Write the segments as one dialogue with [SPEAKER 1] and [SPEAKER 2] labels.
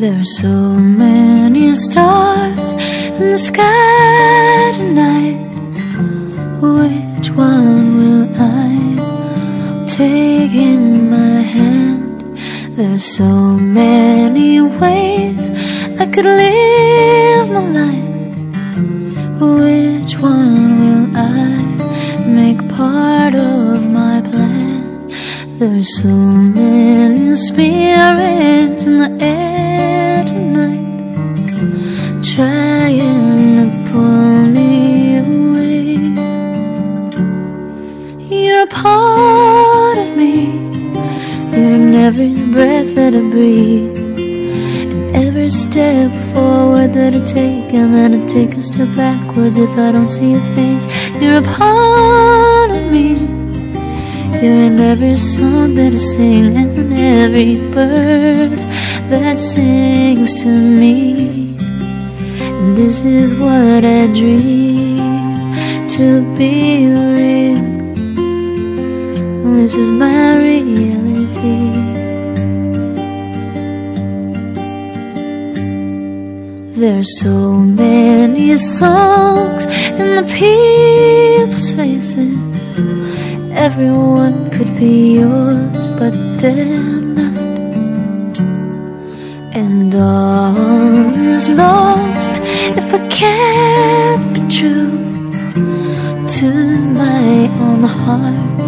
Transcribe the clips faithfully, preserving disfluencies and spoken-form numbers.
[SPEAKER 1] There are so many stars in the sky tonight. Which one will I take in my hand? There are so many ways I could live my life. Which one will I make part of my plan? There are so many spirits in the air tonight, trying to pull me away. You're a part of me. You're in every breath that I breathe, and every step forward that I take, and then I take a step backwards if I don't see your face. You're a part of me. You're in every song that I sing, and every bird that sings to me. And this is what I dream, to be real. This is my reality. There are so many songs in the people's faces. Everyone could be yours, but they're not. And all is lost if I can't be true to my own heart.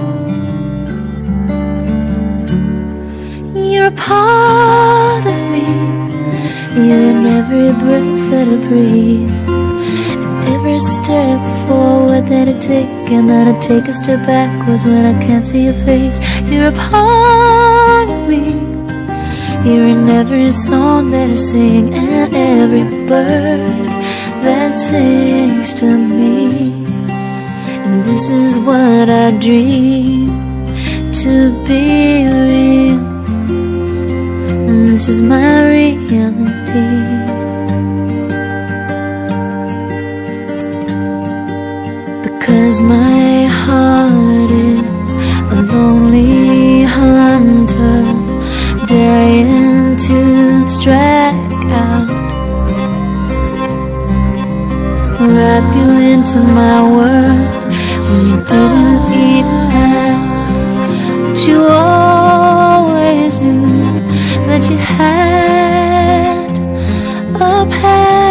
[SPEAKER 1] You're a part of me. You're in every breath that I breathe, every step forward that I take, and then I take a step backwards when I can't see your face. You're a part of me. You're in every song that I sing, and every bird that sings to me. And this is what I dream, to be real. And this is my reality. Because my heart is a lonely hunter, daring to strike out, wrap you into my world when you didn't even ask. But you always knew that you had a past.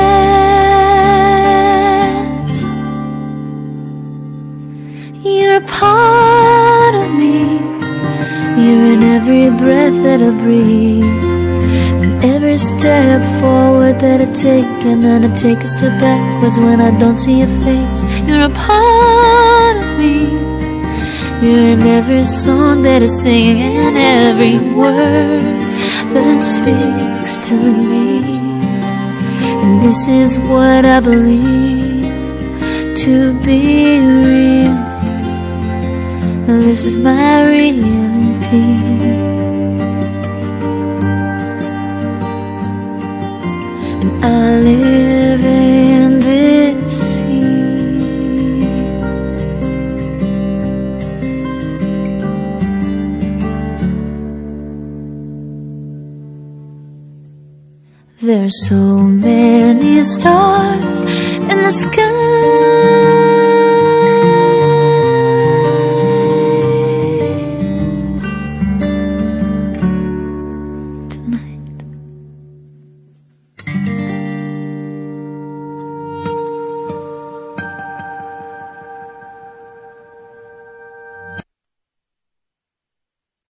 [SPEAKER 1] You're a part of me. You're in every breath that I breathe, and every step forward that I take, and then I take a step backwards when I don't see your face. You're a part of me. You're in every song that I sing, and every word that speaks to me. And this is what I believe, to be real. And this is my reality. And I live in this sea. There are so many stars in the sky